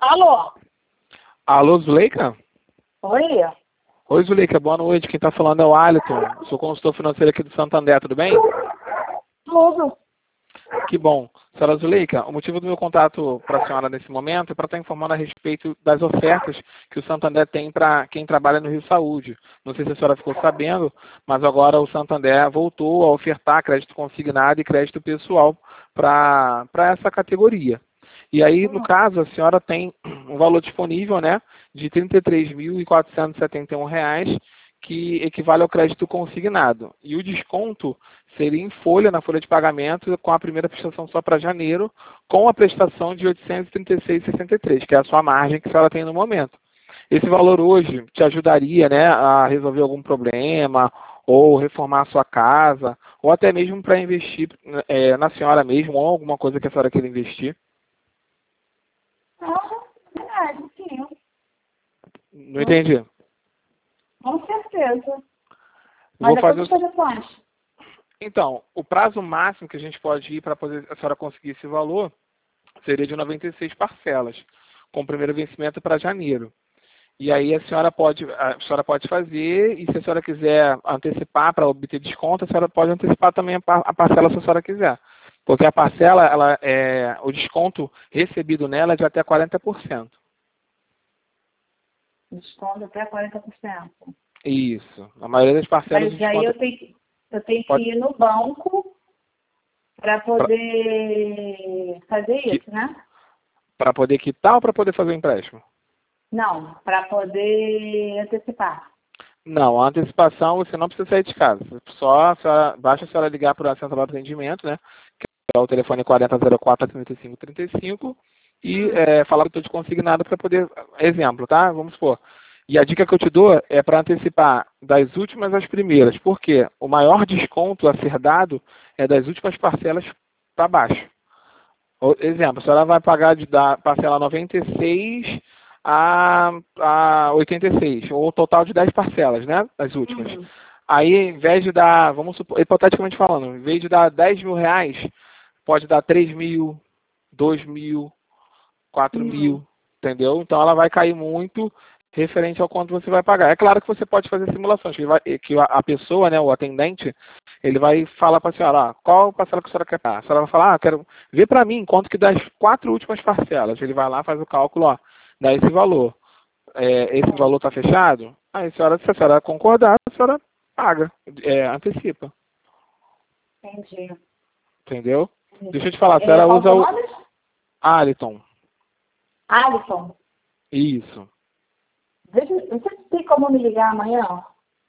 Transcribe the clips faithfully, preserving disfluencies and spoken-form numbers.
Alô? Alô, Zuleika? Oi? Oi, Zuleika, boa noite. Quem está falando é o Alisson. Sou consultor financeiro aqui do Santander, tudo bem? Tudo. Que bom. Senhora Zuleika, o motivo do meu contato para a senhora nesse momento é para estar informando a respeito das ofertas que o Santander tem para quem trabalha no Rio Saúde. Não sei se a senhora ficou sabendo, mas agora o Santander voltou a ofertar crédito consignado e crédito pessoal para essa categoria. E aí, no caso, a senhora tem um valor disponível, né, de trinta e três mil quatrocentos e setenta e um reais, que equivale ao crédito consignado. E o desconto seria em folha, na folha de pagamento, com a primeira prestação só para janeiro, com a prestação de oitocentos e trinta e seis reais e sessenta e três centavos, que é a sua margem que a senhora tem no momento. Esse valor hoje te ajudaria, né, a resolver algum problema, ou reformar a sua casa, ou até mesmo para investir é, na senhora mesmo, ou alguma coisa que a senhora queira investir. Ah, verdade, sim. Não entendi. Com certeza. Vou Mas é fazer quantas projeções? Então, o prazo máximo que a gente pode ir para poder a senhora conseguir esse valor seria de noventa e seis parcelas, com o primeiro vencimento para janeiro. E aí a senhora pode, a senhora pode fazer, e se a senhora quiser antecipar para obter desconto, a senhora pode antecipar também a, par, a parcela se a senhora quiser. Porque a parcela, ela é, o desconto recebido nela é de até quarenta por cento. Desconto até quarenta por cento. Isso. A maioria das parcelas... Mas aí eu tenho, eu tenho que pode... ir no banco para poder pra... fazer que... isso, né? Para poder quitar ou para poder fazer o empréstimo? Não, para poder antecipar. Não, a antecipação você não precisa sair de casa. Só a senhora, basta a senhora ligar para a central de atendimento, né? Que é o telefone quarenta zero quatro, trinta e cinco trinta e cinco, e é, falar que estou de consignado para poder. Exemplo, tá? Vamos supor. E a dica que eu te dou é para antecipar das últimas às primeiras. Por quê? O maior desconto a ser dado é das últimas parcelas para baixo. Exemplo, a senhora vai pagar de da parcela noventa e seis a, a oitenta e seis, ou o total de dez parcelas, né? As últimas. Uhum. Aí, em vez de dar, vamos supor, hipoteticamente falando, em vez de dar dez mil reais, pode dar três mil, dois mil, quatro Uhum. mil, entendeu? Então ela vai cair muito referente ao quanto você vai pagar. É claro que você pode fazer simulações, que, vai, que a pessoa, né, o atendente, ele vai falar para a senhora, ah, qual parcela que a senhora quer pagar? A senhora vai falar, ah, quero ver para mim quanto que das quatro últimas parcelas. Ele vai lá, faz o cálculo, ó, dá esse valor. É, esse valor está fechado? Aí a senhora, se a senhora concordar, a senhora paga, é, antecipa. Entendi. Entendeu? Deixa eu te falar, a É, senhora qual usa o o nome? Aliton. Alisson. Isso. Deixa, você tem como me ligar amanhã?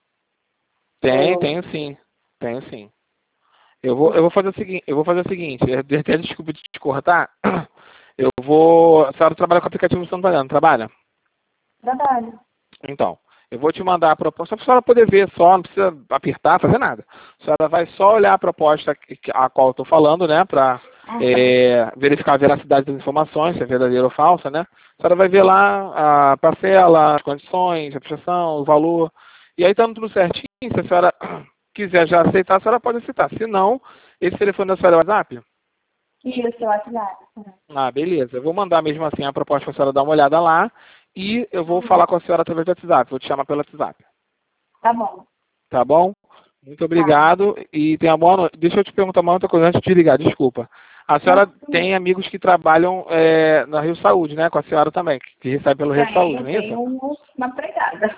Tem, Eu... tenho sim. Tenho sim. Eu vou, eu vou fazer o seguinte, eu vou fazer o seguinte, de até desculpa de te cortar. Eu vou. A senhora trabalha com o aplicativo Santander, não trabalha? Trabalho. Então, eu vou te mandar a proposta para a senhora poder ver só, não precisa apertar, fazer nada. A senhora vai só olhar a proposta a qual eu estou falando, né? Para Uhum. é, verificar a veracidade das informações, se é verdadeira ou falsa, né? A senhora vai ver lá a parcela, as condições, a prestação, o valor. E aí, estando tudo certinho, se a senhora quiser já aceitar, a senhora pode aceitar. Se não, esse telefone da senhora é o WhatsApp? Isso, WhatsApp. Ah, beleza. Eu vou mandar mesmo assim a proposta para a senhora dar uma olhada lá e eu vou Uhum. falar com a senhora através do WhatsApp. Vou te chamar pelo WhatsApp. Tá bom. Tá bom? Muito Tá. obrigado e tenha boa noite. Deixa eu te perguntar uma outra coisa antes de ligar, desculpa. A senhora tem amigos que trabalham é, na Rio Saúde, né? Com a senhora também, que recebe pelo Rio Saúde, Tenho, não é isso? tenho uma empregada.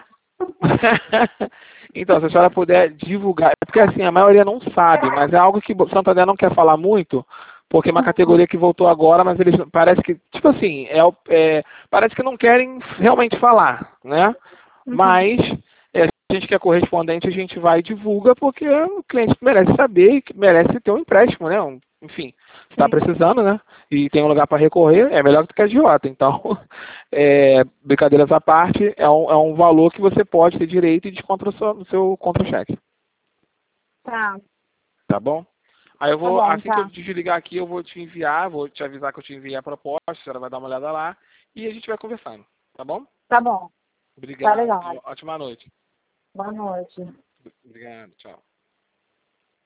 Então, se a senhora puder divulgar, é porque assim, a maioria não sabe, mas é algo que o Santander não quer falar muito, porque é uma categoria que voltou agora, mas eles parece que, tipo assim, é, o- é, parece que não querem realmente falar, né? Uhum. Mas é, a gente que é correspondente, a gente vai e divulga, porque o cliente merece saber e que merece ter um empréstimo, né? Um- enfim, está Sim. precisando, né? E tem um lugar para recorrer, é melhor do que a agiota. Então, é, brincadeiras à parte, é um, é um valor que você pode ter direito e desconta no seu, no seu contra-cheque. Tá. Tá bom? Aí eu Tá vou, bom, assim que eu tá. desligar aqui, eu vou te enviar, vou te avisar que eu te enviei a proposta, a senhora vai dar uma olhada lá e a gente vai conversando. Tá bom? Tá bom. Tá Obrigado. legal. Ótima noite. Boa noite. Obrigado. Tchau.